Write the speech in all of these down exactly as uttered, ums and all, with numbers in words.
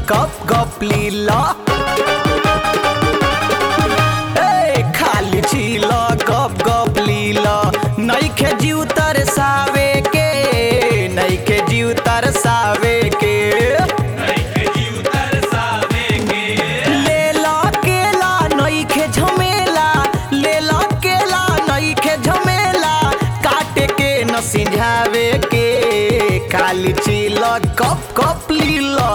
गप गप लीला ए खाली छीला गप गप लीला नइखे जीव तरसावे के नइखे जीव तरसावे के नइखे जीव तरसावे के लेला केला नइखे झमेला लेला केला नइखे झमेला काटे के न सिंझावे के खाली छीला गप गप लीला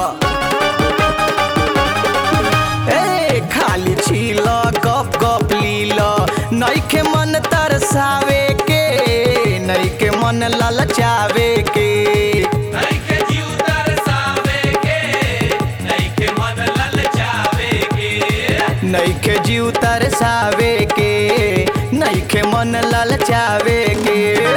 ए खाली छीला गप गप लीला नइखे मन तरसावे के नइखे मन ललचावे के नइखे जीव तरसावे के नइखे मन ललचावे के नइखे जीव तरसावे के नइखे मन ललचावे के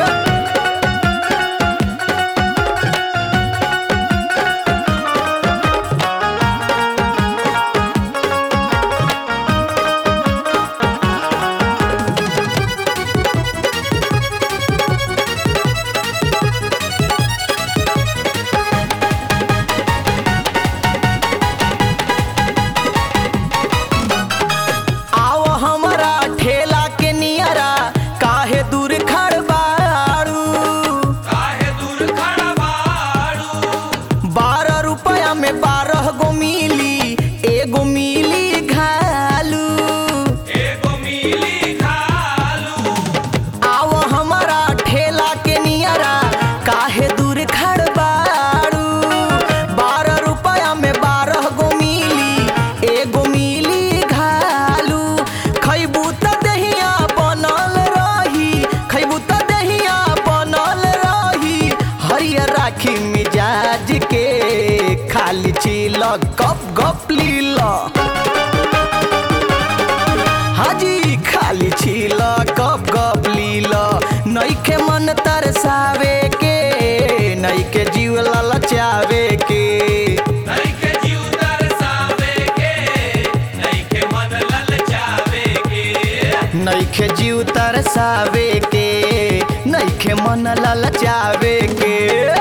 आओ हमरा ठेला के नियरा काहे दूर खड़ बाड़ू काहे दूर खड़ा बाड़ू बारह रुपया में बारह गो मिली एगो मिली घालू एगो मिली खालू आओ हमरा ठेला के नियरा काहे दूर खड़ बाड़ू बारह रुपया में बारह गो मिली एगो मिली घालू खैबू त दहिया बनल रही खैबू त दहिया बनल रही हरियर राखी मिजाज के खाली छील गप गप लीला हाजी खाली छील गप गप लीला नइखे मन तरसावे के नइखे जीव ललचावे के नइखे जीव तरसावे के नइखे मन ललचावे के नइखे जीव तरसावे के नइखे मन ललचावे के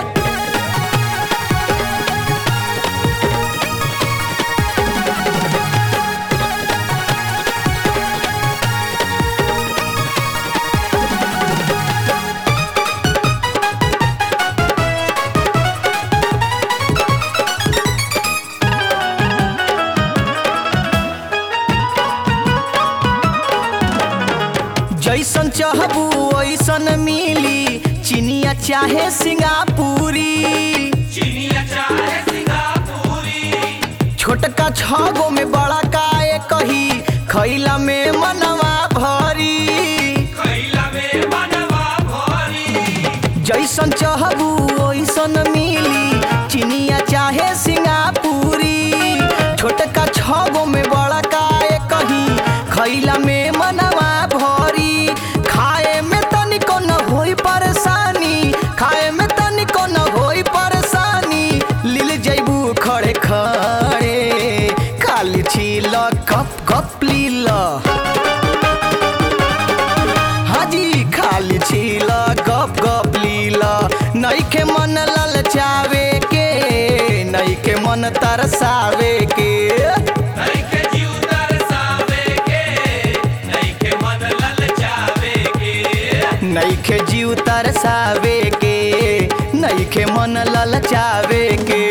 जैसन चाहबू वैसन मिली चिनिया चाहे सिंगापुरी चिनिया चाहे सिंगापुरी छोटका छगो में बड़ा काए कही खैला में मनवा भरी खैला में मनवा भरी जैसन चाहबू वैसन मिली चिनिया चाहे सिंगापुरी छोटका छगो में बड़ा काए कही खैला में मनवा भरी खाए में तनिको न होई परेशानी खाए में तनिको न होई परेशानी लील जैबू खड़े खड़े खाली छील गप गप लीला हाजी खाली छील गप गप लीला नइखे मन ललचावे के नइखे मन तरसावे के नइखे जीव तरसावे के नइखे मन ललचावे के नइखे जीव तरसावे के नइखे मन ललचावे के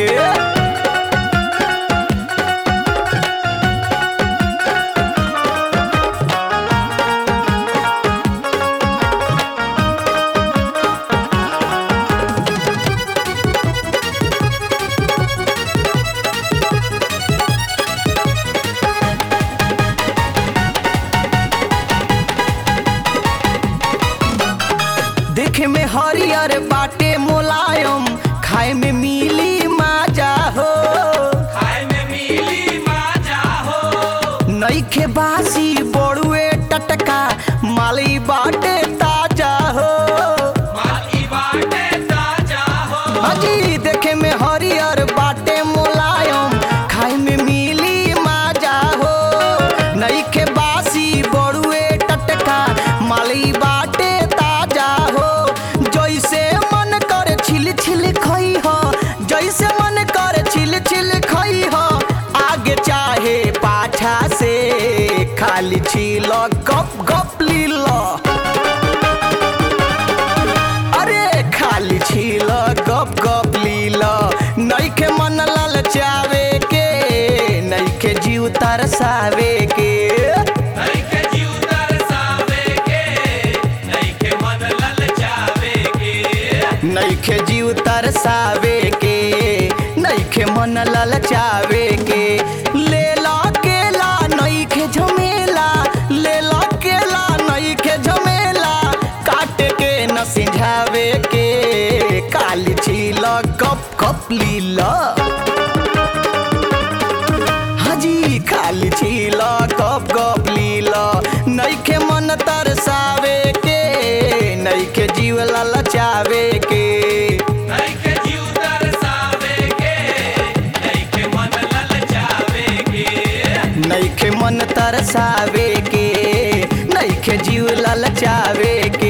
देखे में हरियर बाटे मुलायम खाए में मिली माजा हो खाए में मिली माजा हो नइखे बासी बड़ुए टटका माली बाटे ताजा हो माली बाटे ताजा हो हाजी देखे में हरियर बाटे मुलायम खाए में मिली माजा हो नइखे बासी बड़ुए टटका माली बाटे ताजा हो जैसे मन करे छिल छिल खई हो जैसे मन करे छिल छिल खई हो ललचावे के नइखे जीव तरसावे के नइखे जीव तरसावे के नइखे मन ललचावे के नइखे जीव तरसावे के नइखे मन ललचावे के ले ला केला नइखे झमेला ले ला केला नइखे झमेला काट के न सिंझावे के काली छील कप कप लीला हाजी खाली छील कप कप लीला नइखे मन तरसावे के नइखे जीव ललचावे के नइखे जीव तरसावे के नइखे मन ललचावे के नइखे मन तरसावे के नइखे जीव ललचावे के